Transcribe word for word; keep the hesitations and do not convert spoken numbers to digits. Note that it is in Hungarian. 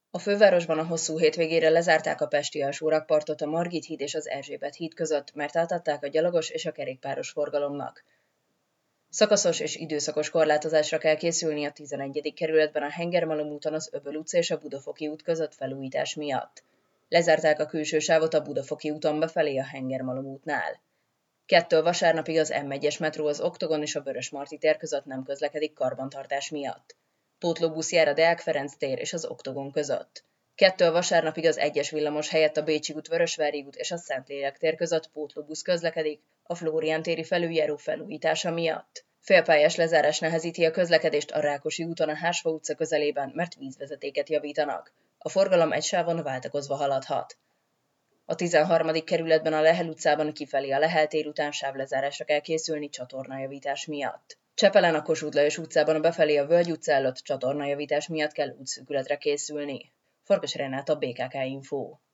A fővárosban a hosszú hétvégére lezárták a pesti alsórakpartot a Margit híd és az Erzsébet híd között, mert átadták a gyalogos és a kerékpáros forgalomnak. Szakaszos és időszakos korlátozásra kell készülni a tizenegyedik kerületben a Hengermalom úton az Öböl utca és a Budafoki út között felújítás miatt. Lezárták a külső sávot a Budafoki úton befelé a Hengermalom útnál. Kettől vasárnapig az M egyes metró az Oktogon és a Vörösmarty tér között nem közlekedik karbantartás miatt. Pótlóbusz jár a Deák Ferenc tér és az Oktogon között. Kettől vasárnapig az egyes villamos helyett a Bécsi út, Vörösvári út és a Szentlélek tér között pótlóbusz közlekedik a Flórián téri felüljáró felújítása miatt. Félpályás lezárás nehezíti a közlekedést a Rákosi úton a Hársfa utca közelében, mert vízvezetéket javítanak. A forgalom egy sávon váltakozva haladhat. A tizenharmadik kerületben a Lehel utcában kifelé a Lehel tér után sávlezárásra kell készülni csatornajavítás miatt. Csepelen a Kossuth Lajos utcában befelé a Völgy utca előtt csatornajavítás miatt kell útszűkületre készülni. Farkas Renáta, bé ká ká Info.